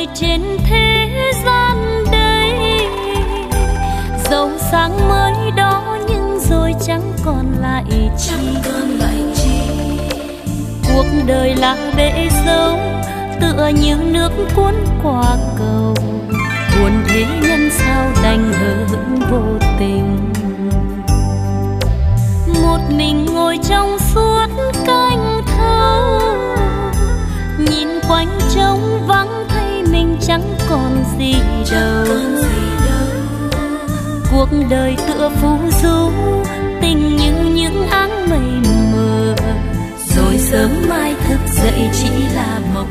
người trên thế gian đây. Dẫu sáng mới đó nhưng rồi chẳng còn lại chi. Cuộc đời là bể dâu tựa như nước cuốn qua cầu, buồn thế nhân sao đành hờn vô tình. Một mình ngồi trong suốt canh thâu, nhìn quanh trống vắng thấy mình chẳng còn gì đâu. Cuộc đời tựa phù du, tình như những áng mây mờ, rồi sớm mai thức dậy chỉ là mộng.